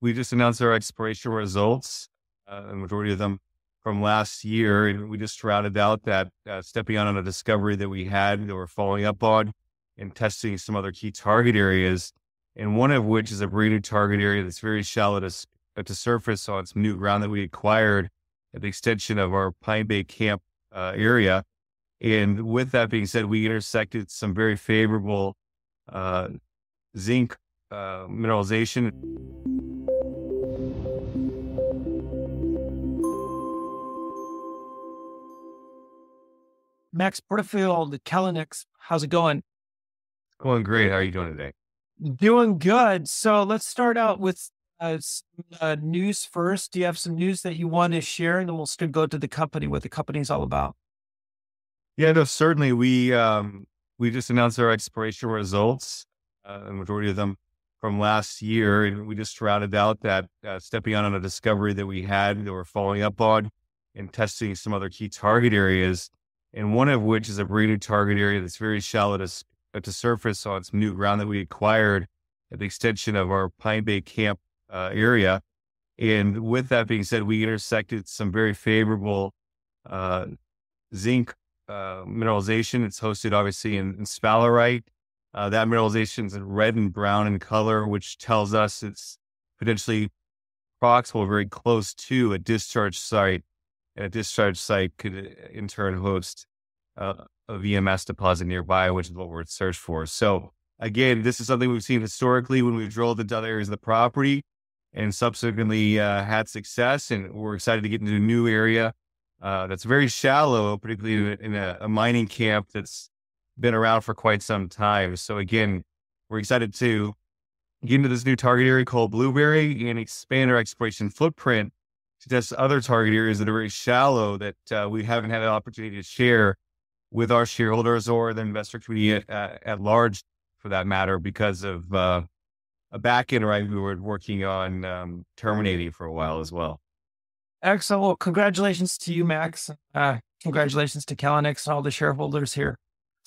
we just announced our exploration results, the majority of them from last year. And we just rounded out that, stepping out on a discovery that we had that we're following up on and testing some other key target areas. And one of which is a brand new target area that's very shallow to surface on some new ground that we acquired at the extension of our Pine Bay Camp area. And with that being said, we intersected some very favorable zinc mineralization. Max Porterfield, Callinix, how's it going? Going great. How are you doing today? Doing good. So let's start out with news first. Do you have some news that you want to share? And then we'll still go to the company, what the company's all about. Yeah, no, certainly. We just announced our exploration results, the majority of them from last year. And we just rounded out that, stepping out on a discovery that we had that we're following up on and testing some other key target areas. And one of which is a brand new target area that's very shallow to surface on some new ground that we acquired at the extension of our Pine Bay Camp area. And with that being said, we intersected some very favorable zinc mineralization. It's hosted obviously in sphalerite. That mineralization is in red and brown in color, which tells us it's potentially proximal, very close to a discharge site. And a discharge site could in turn host a VMS deposit nearby, which is what we're searched for. So again, this is something we've seen historically when we've drilled into other areas of the property and subsequently had success. And we're excited to get into a new area that's very shallow, particularly in a mining camp that's been around for quite some time. So again, we're excited to get into this new target area called Blueberry and expand our exploration footprint to test other target areas that are very shallow that we haven't had an opportunity to share with our shareholders or the investor community at large, for that matter, because of a back end, right? We were working on terminating for a while as well. Excellent. Well, congratulations to you, Max. Congratulations to Callinix and all the shareholders here.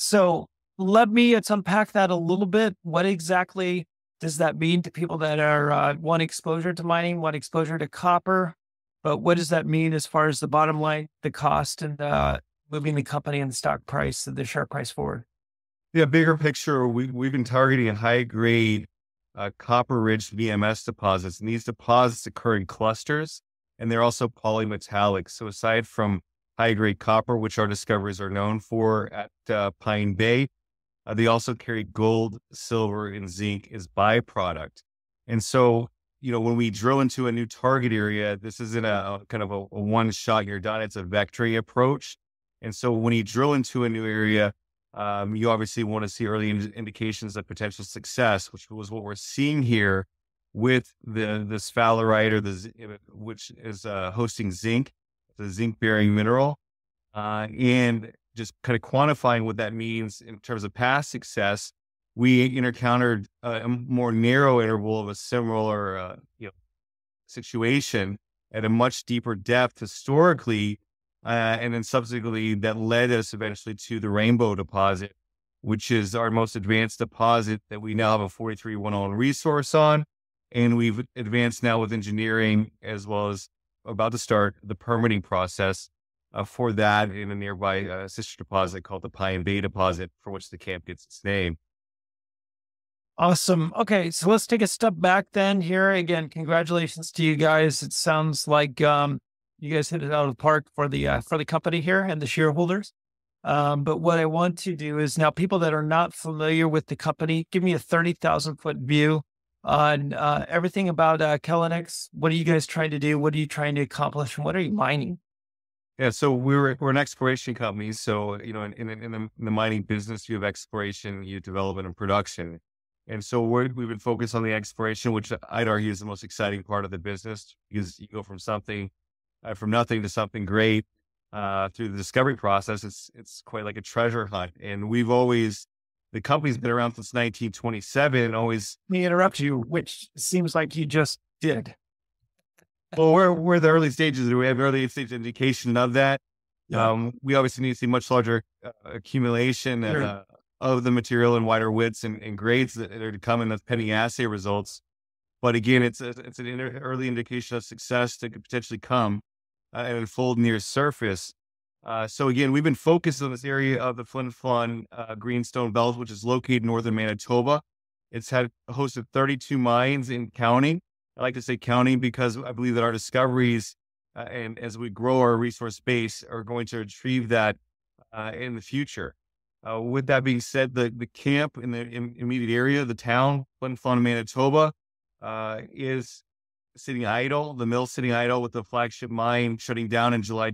So let's unpack that a little bit. What exactly does that mean to people that are want exposure to mining, want exposure to copper? But what does that mean as far as the bottom line, the cost, and moving the company and the stock price, the share price forward? Yeah, bigger picture, we've been targeting a high grade copper-rich VMS deposits, and these deposits occur in clusters, and they're also polymetallic. So aside from high grade copper, which our discoveries are known for at Pine Bay, they also carry gold, silver, and zinc as byproduct. And so, when we drill into a new target area, this isn't a kind of a one shot you're done. It's a vectoring approach. And so when you drill into a new area, you obviously want to see early indications of potential success, which was what we're seeing here with the sphalerite, which is hosting zinc, the zinc bearing mineral, and just kind of quantifying what that means in terms of past success. We encountered a more narrow interval of a similar, situation at a much deeper depth historically. And then subsequently that led us eventually to the Rainbow deposit, which is our most advanced deposit that we now have a 43-101 resource on. And we've advanced now with engineering as well as about to start the permitting process for that in a nearby sister deposit called the Pine Bay deposit, for which the camp gets its name. Awesome. Okay, so let's take a step back then here. Again, congratulations to you guys. It sounds like you guys hit it out of the park for the company here and the shareholders. But what I want to do is now people that are not familiar with the company, give me a 30,000 foot view on everything about Callinix. What are you guys trying to do? What are you trying to accomplish? And what are you mining? Yeah, so we're an exploration company. So, in the mining business, you have exploration, you have development and production. And so we've been focused on the exploration, which I'd argue is the most exciting part of the business, because you go from nothing to something great through the discovery process. It's quite like a treasure hunt. And the company's been around since 1927 and always. Let me interrupt you, which seems like you just did. Well, we're the early stages. We have early stage indication of that. Yeah. We obviously need to see much larger accumulation of the material and wider widths and grades that are to come in the pending assay results. But again, it's an early indication of success that could potentially come and unfold near surface. So again, we've been focused on this area of the Flin Flon Greenstone Belt, which is located in northern Manitoba. It's had hosted 32 mines in counting. I like to say counting because I believe that our discoveries and as we grow our resource base are going to achieve that in the future. With that being said, the camp in the immediate area, the town, Flin Flon, Manitoba, is sitting idle, the mill sitting idle with the flagship mine shutting down in July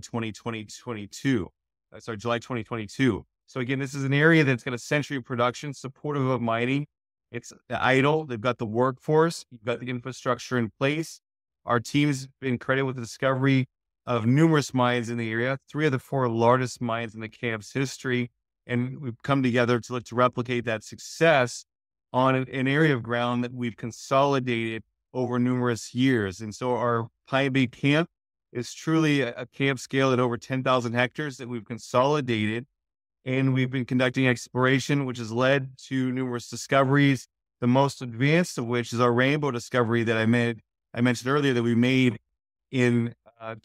2022. July 2022. So again, this is an area that's got a century of production, supportive of mining. It's idle. They've got the workforce. You've got the infrastructure in place. Our team's been credited with the discovery of numerous mines in the area, 3 of the 4 largest mines in the camp's history. And we've come together to look to replicate that success on an area of ground that we've consolidated over numerous years. And so our Pine Bay camp is truly a camp scale at over 10,000 hectares that we've consolidated. And we've been conducting exploration, which has led to numerous discoveries, the most advanced of which is our Rainbow discovery that I mentioned earlier that we made in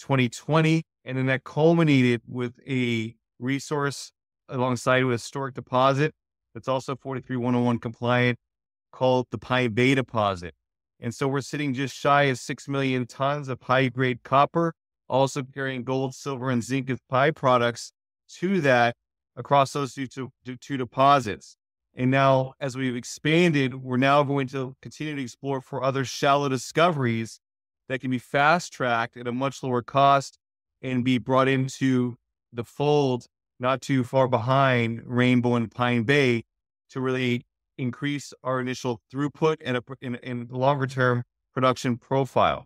2020. And then that culminated with a resource alongside with a historic deposit that's also 43101 compliant called the Pine Bay deposit. And so we're sitting just shy of 6 million tons of high-grade copper, also carrying gold, silver, and zinc as byproducts to that across those two deposits. And now, as we've expanded, we're now going to continue to explore for other shallow discoveries that can be fast-tracked at a much lower cost and be brought into the fold not too far behind Rainbow and Pine Bay to really increase our initial throughput and longer term production profile.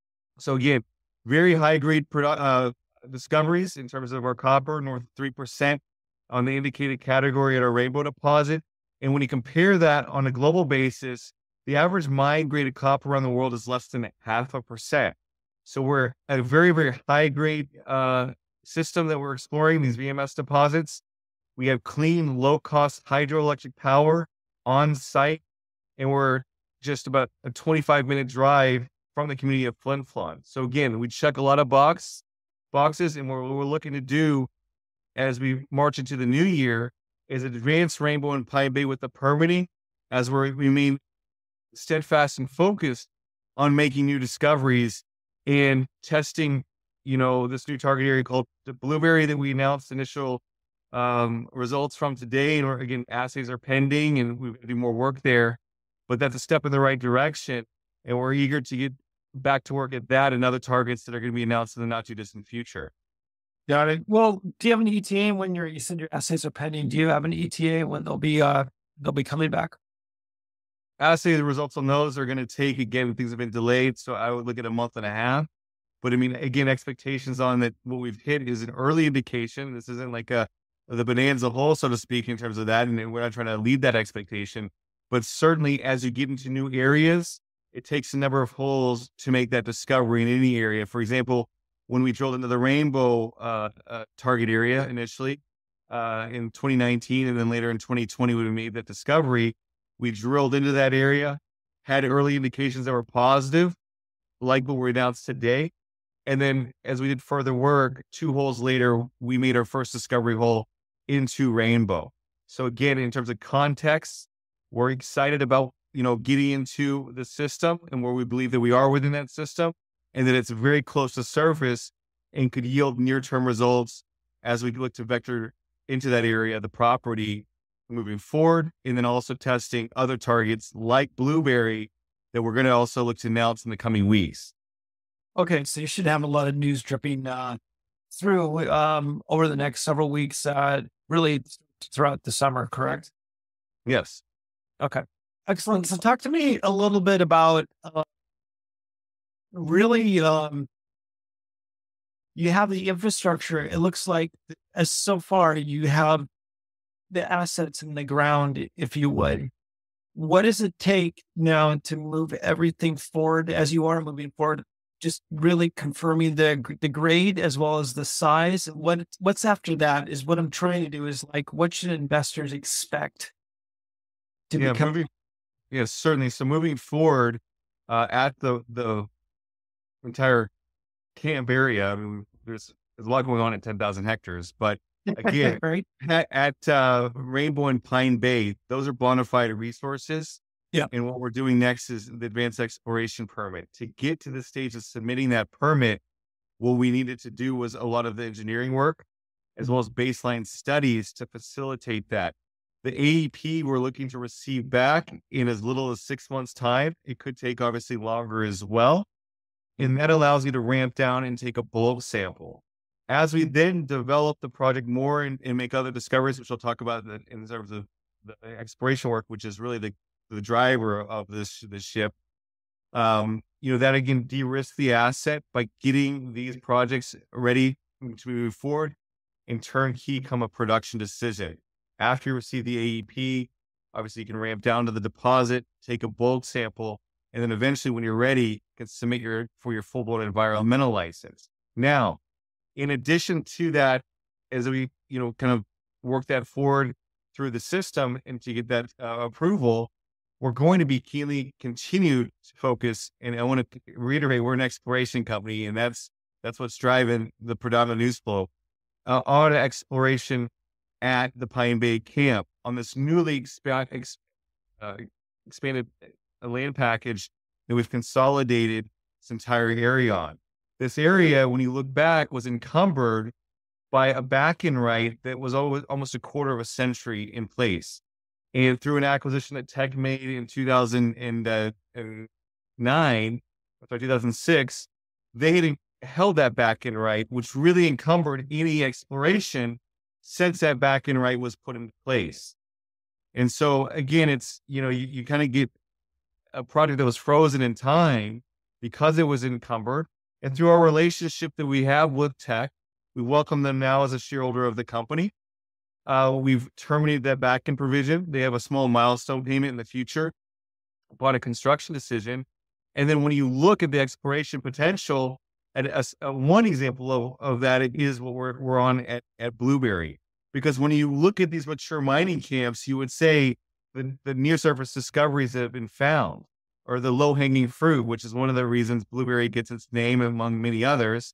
So again, very high grade discoveries in terms of our copper, north of 3% on the indicated category at our Rainbow deposit. And when you compare that on a global basis, the average mine graded copper around the world is less than 0.5%. So we're at a very, very high grade system that we're exploring, these VMS deposits. We have clean, low cost hydroelectric power on site, and we're just about a 25-minute drive from the community of Flin Flon. So again, we check a lot of boxes, and what we're looking to do as we march into the new year is advance Rainbow and Pine Bay with the permitting as we remain steadfast and focused on making new discoveries and testing, this new target area called the Blueberry that we announced initial results from today. And again, assays are pending and we've got to do more work there, but that's a step in the right direction. And we're eager to get back to work at that and other targets that are going to be announced in the not too distant future. Got it. Well, do you have an ETA when you said your assays are pending? Do you have an ETA when they'll be coming back? Assay, the results on those are going to take, again, things have been delayed. So I would look at a month and a half. But I mean, again, expectations on that, what we've hit is an early indication. This isn't like the bonanza hole, so to speak, in terms of that. And we're not trying to lead that expectation. But certainly as you get into new areas, it takes a number of holes to make that discovery in any area. For example, when we drilled into the Rainbow target area initially in 2019, and then later in 2020, when we made that discovery, we drilled into that area, had early indications that were positive, like what we announced today. And then as we did further work, 2 holes later, we made our first discovery hole into Rainbow. So again, in terms of context, we're excited about, getting into the system and where we believe that we are within that system and that it's very close to surface and could yield near-term results as we look to vector into that area of the property moving forward. And then also testing other targets like Blueberry that we're going to also look to announce in the coming weeks. Okay, so you should have a lot of news dripping through over the next several weeks, really throughout the summer, correct? Yes. Okay, excellent. So talk to me a little bit about really, you have the infrastructure. It looks like as so far you have the assets in the ground, if you would. What does it take now to move everything forward as you are moving forward? Just really confirming the grade as well as the size. What's after that is what I'm trying to do is like, what should investors expect to become? Yes, certainly. So moving forward, at the entire camp area. I mean, there's a lot going on at 10,000 hectares, but again, Right. at Rainbow and Pine Bay, those are bona fide resources. Yeah. And what we're doing next is the advanced exploration permit. To get to the stage of submitting that permit, what we needed to do was a lot of the engineering work, as well as baseline studies to facilitate that. The AEP we're looking to receive back in as little as 6 months' time. It could take obviously longer as well. And that allows you to ramp down and take a bulk sample. As we then develop the project more and make other discoveries, which I'll talk about in terms of the exploration work, which is really the driver of this ship. That again de-risk the asset by getting these projects ready to move forward and turnkey come a production decision. After you receive the AEP, obviously you can ramp down to the deposit, take a bulk sample, and then eventually when you're ready, you can submit for your full-blown environmental license. Now, in addition to that, as we, kind of work that forward through the system and to get that approval, we're going to be keenly continue to focus. And I want to reiterate, we're an exploration company, and that's what's driving the predominant news flow on exploration at the Pine Bay camp on this newly expanded land package that we've consolidated this entire area on. This area, when you look back, was encumbered by a back-in right that was almost a quarter of a century in place. And through an acquisition that Teck made in 2006, they had held that back-in right, which really encumbered any exploration since that back-in right was put into place. And so again, it's, you kind of get a project that was frozen in time because it was encumbered. And through our relationship that we have with Teck, we welcome them now as a shareholder of the company. We've terminated that back-in provision. They have a small milestone payment in the future upon a construction decision. And then when you look at the exploration potential, and one example of that is what we're on at Blueberry. Because when you look at these mature mining camps, you would say the near-surface discoveries that have been found, or the low-hanging fruit, which is one of the reasons Blueberry gets its name among many others,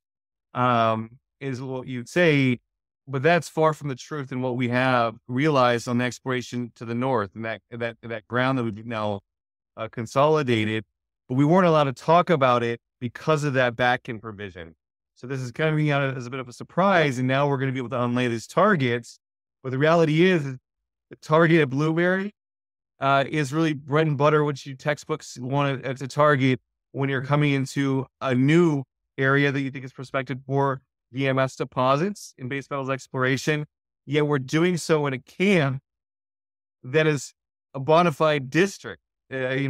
is what you'd say. But that's far from the truth in what we have realized on the exploration to the north and that ground that we've now consolidated. But we weren't allowed to talk about it because of that back-in provision. So this is coming out as a bit of a surprise, and now we're going to be able to unlay these targets. But the reality is the target at Blueberry is really bread and butter, which you textbooks want to target when you're coming into a new area that you think is prospective for VMS deposits in base metals exploration. Yet we're doing so in a camp that is a bona fide district. It's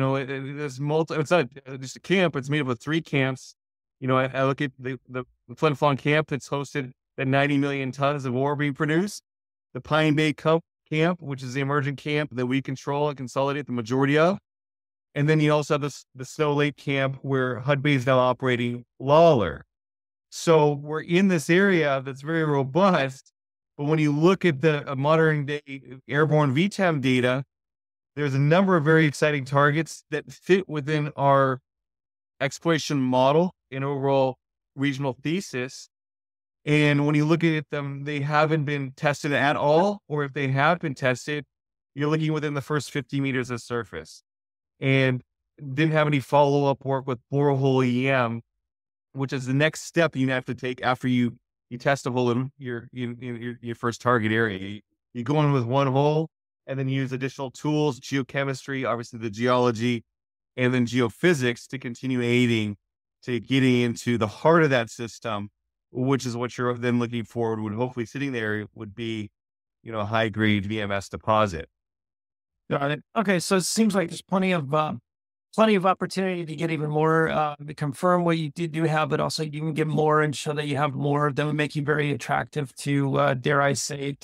not just a camp, it's made up of 3 camps. I look at the Flin Flon camp that's hosted that 90 million tons of ore being produced. The Pine Bay camp, which is the emerging camp that we control and consolidate the majority of. And then you also have the Snow Lake camp where Hudbay is now operating Lawler. So we're in this area that's very robust. But when you look at the modern day airborne VTEM data, there's a number of very exciting targets that fit within our exploration model and overall regional thesis. And when you look at them, they haven't been tested at all, or if they have been tested, you're looking within the first 50 meters of surface. And didn't have any follow-up work with borehole EM, which is the next step you have to take after you test a hole in your first target area. You go in with one hole and then use additional tools, geochemistry, obviously the geology, and then geophysics to continue aiding to getting into the heart of that system, which is what you're then looking forward would hopefully sitting there would be, a high grade VMS deposit. Got it. Okay. So it seems like there's plenty of opportunity to get even more, to confirm what you do have, but also you can get more and show that you have more that would make you very attractive to, dare I say,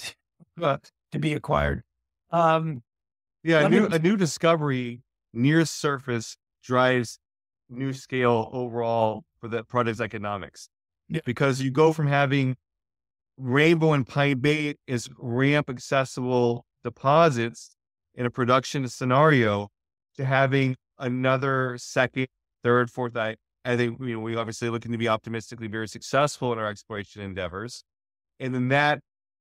to be acquired. A new discovery near surface drives new scale overall for the project's economics. Yeah. Because you go from having Rainbow and Pine Bay as ramp accessible deposits in a production scenario to having another second third, fourth. I think we obviously looking to be optimistically very successful in our exploration endeavors, and then that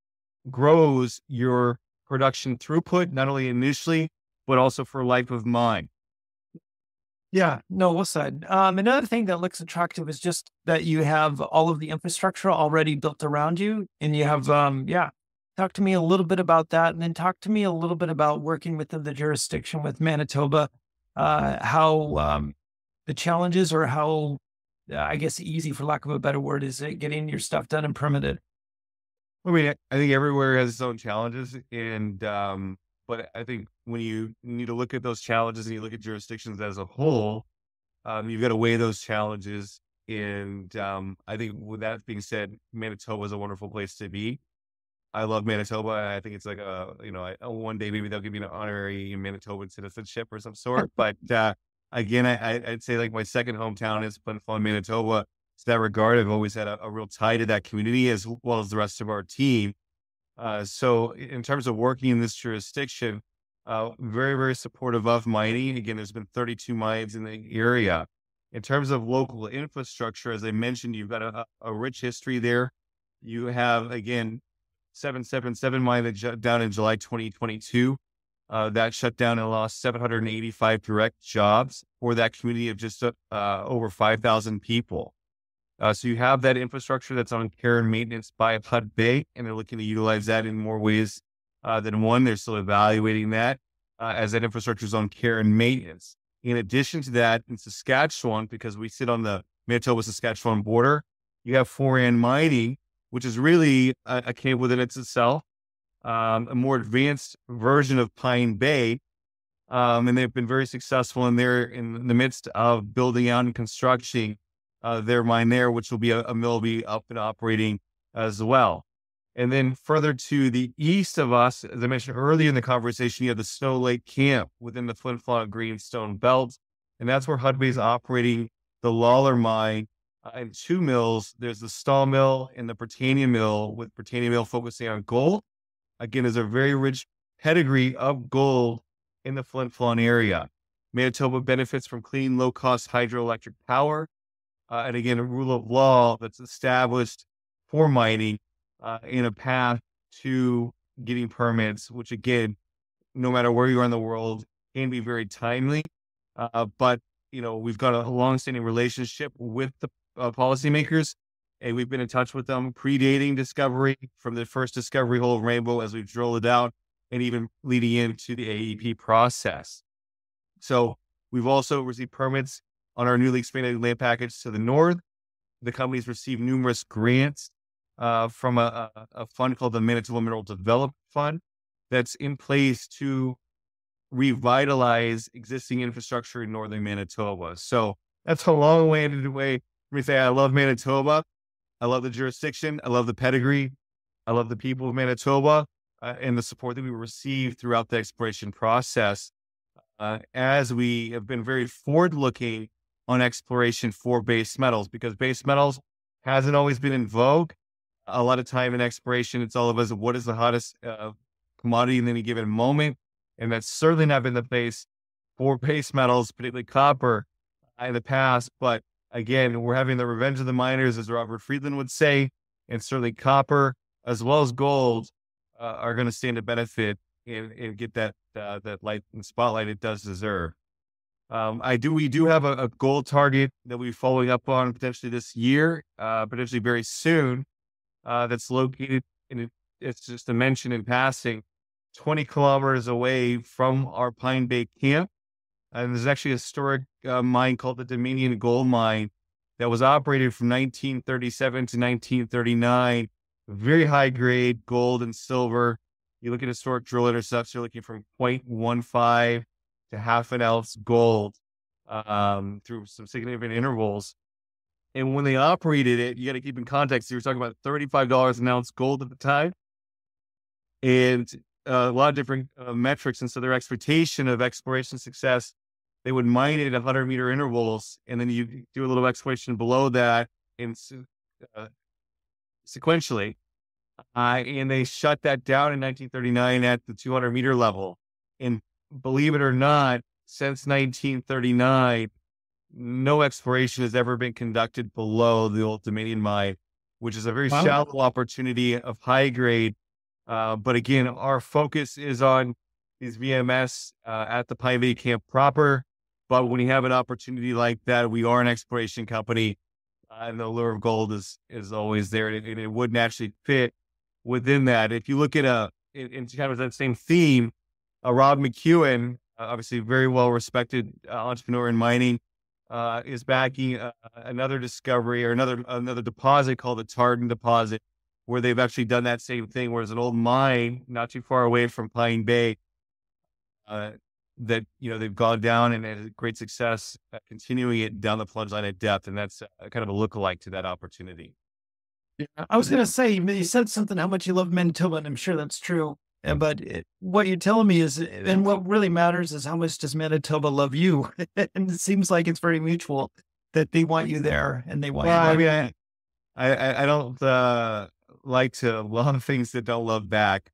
grows your production throughput not only initially but also for life of mine. Yeah, no, well said. Another thing that looks attractive is just that you have all of the infrastructure already built around you, and you have, yeah. Talk to me a little bit about that, and then talk to me a little bit about working within the jurisdiction with Manitoba, how the challenges or how, I guess, easy, for lack of a better word, is it getting your stuff done and permitted? I mean, I think everywhere has its own challenges, and but I think when you need to look at those challenges and you look at jurisdictions as a whole, you've got to weigh those challenges. And I think with that being said, Manitoba is a wonderful place to be. I love Manitoba. I think it's like one day maybe they'll give me an honorary Manitoban citizenship or some sort. But again, I'd say like my second hometown is Flin Flon, Manitoba. To that regard, I've always had a real tie to that community as well as the rest of our team. So in terms of working in this jurisdiction, very, very supportive of mining. Again, there's been 32 mines in the area. In terms of local infrastructure, as I mentioned, you've got a rich history there. You have, again, 777 mine that shut down in July 2022. That shut down and lost 785 direct jobs for that community of just over 5,000 people. So you have that infrastructure that's on care and maintenance by Hudbay, and they're looking to utilize that in more ways than one. They're still evaluating that as that infrastructure is on care and maintenance. In addition to that, in Saskatchewan, because we sit on the Manitoba-Saskatchewan border, you have Foran Mining, which is really a camp within itself, a more advanced version of Pine Bay. And they've been very successful, and they're in the midst of building out and constructing their mine there, which will be a mill be up and operating as well. And then further to the east of us, as I mentioned earlier in the conversation, you have the Snow Lake Camp within the Flin Flon Greenstone Belt. And that's where Hudbay is operating the Lawler mine and two mills. There's the Stall Mill and the Britannia Mill, with Britannia Mill focusing on gold. Again, there's a very rich pedigree of gold in the Flin Flon area. Manitoba benefits from clean, low-cost hydroelectric power. And again, a rule of law that's established for mining in a path to getting permits, which again, no matter where you are in the world, can be very timely. But, we've got a long-standing relationship with the policymakers, and we've been in touch with them predating discovery, from the first discovery hole of Rainbow as we've drilled it out, and even leading into the AEP process. So we've also received permits on our newly expanded land package to the north. The company's received numerous grants from a fund called the Manitoba Mineral Development Fund that's in place to revitalize existing infrastructure in northern Manitoba. So that's a long-winded way for me to say I love Manitoba. I love the jurisdiction. I love the pedigree. I love the people of Manitoba and the support that we received throughout the exploration process, as we have been very forward-looking on exploration for base metals, because base metals hasn't always been in vogue. A lot of time in exploration, it's all about what is the hottest commodity in any given moment. And that's certainly not been the case for base metals, particularly copper, in the past. But again, we're having the revenge of the miners, as Robert Friedland would say, and certainly copper as well as gold are going to stand to benefit and get that light and spotlight it does deserve. We do have a gold target that we're following up on potentially this year, potentially very soon. That's located it's just a mention in passing, 20 kilometers away from our Pine Bay camp. And there's actually a historic mine called the Dominion Gold Mine that was operated from 1937 to 1939. Very high grade gold and silver. You look at historic drill intercepts, you're looking from 0.15 to half an ounce gold through some significant intervals. And when they operated it, you got to keep in context, you were talking about $35 an ounce gold at the time, and a lot of different metrics. And so their expectation of exploration success, they would mine it at 100-meter intervals, and then you do a little exploration below that in sequentially. And they shut that down in 1939 at the 200-meter level. And believe it or not, since 1939, no exploration has ever been conducted below the Old Dominion mine, which is a very Wow. shallow opportunity of high grade. But again, our focus is on these VMS at the Pine Bay camp proper. But when you have an opportunity like that, we are an exploration company, and the lure of gold is always there, and it would naturally fit within that. If you look at in kind of that same theme, Rob McEwen, obviously very well respected entrepreneur in mining, is backing another discovery or another deposit called the Tartan deposit, where they've actually done that same thing. Where there's an old mine not too far away from Pine Bay uh, that they've gone down and had great success continuing it down the plunge line at depth, and that's kind of a lookalike to that opportunity. Yeah. I was going to say, you said something how much you love Manitoba, and I'm sure that's true. But what you're telling me is, and what really matters is how much does Manitoba love you? And it seems like it's very mutual that they want you there and they want Well, I you mean, there. I don't like to love things that don't love back.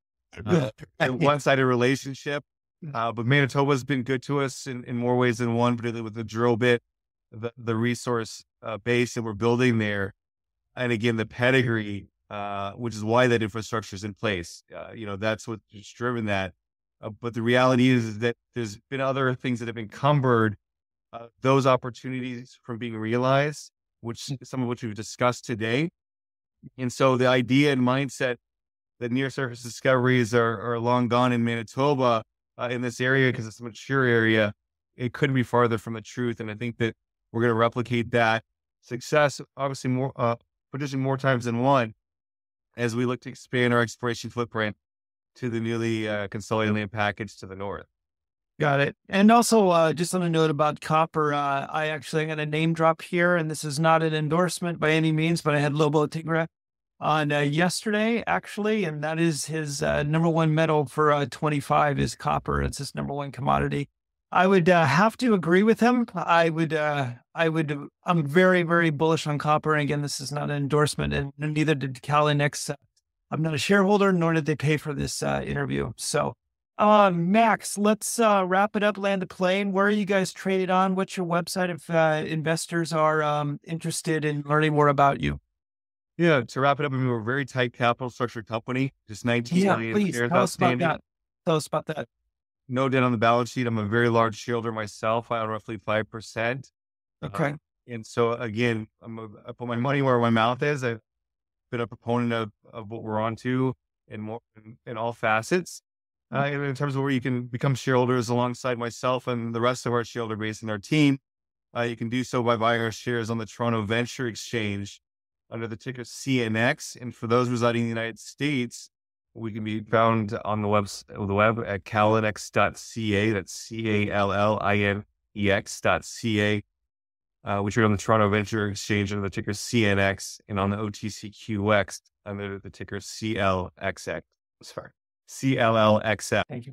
A one-sided relationship. But Manitoba's been good to us in more ways than one, particularly with the drill bit, the resource base that we're building there. And again, the pedigree, which is why that infrastructure is in place. That's what's driven that. But the reality is that there's been other things that have encumbered those opportunities from being realized, some of which we've discussed today. And so the idea and mindset that near surface discoveries are long gone in Manitoba in this area because it's a mature area, it couldn't be farther from the truth. And I think that we're going to replicate that success, obviously potentially more times than one, as we look to expand our exploration footprint to the newly consolidated land package to the north. Got it. And also, just on a note about copper, I actually got a name drop here, and this is not an endorsement by any means, but I had Lobo Tigra on yesterday, actually, and that is his number one metal for 25 is copper. It's his number one commodity. I would have to agree with him. I'm very, very bullish on copper. And again, this is not an endorsement, and neither did Calinex. I'm not a shareholder, nor did they pay for this interview. So, Max, let's wrap it up, land the plane. Where are you guys traded on? What's your website if investors are interested in learning more about you? Yeah, to wrap it up, I mean, we're a very tight capital structure company, just 19 million Please shares tell us about outstanding. that. Tell us about that. No debt on the balance sheet. I'm a very large shareholder myself. I own roughly 5%. Okay. And so again, I put my money where my mouth is. I've been a proponent of what we're onto in all facets. In terms of where you can become shareholders alongside myself and the rest of our shareholder base and our team, you can do so by buying our shares on the Toronto Venture Exchange under the ticker CNX. And for those residing in the United States, we can be found on the web at callinex.ca. That's CALLINEX.ca. We trade on the Toronto Venture Exchange under the ticker CNX and on the OTCQX under the ticker CLXX. Sorry, CLLXF. Thank you.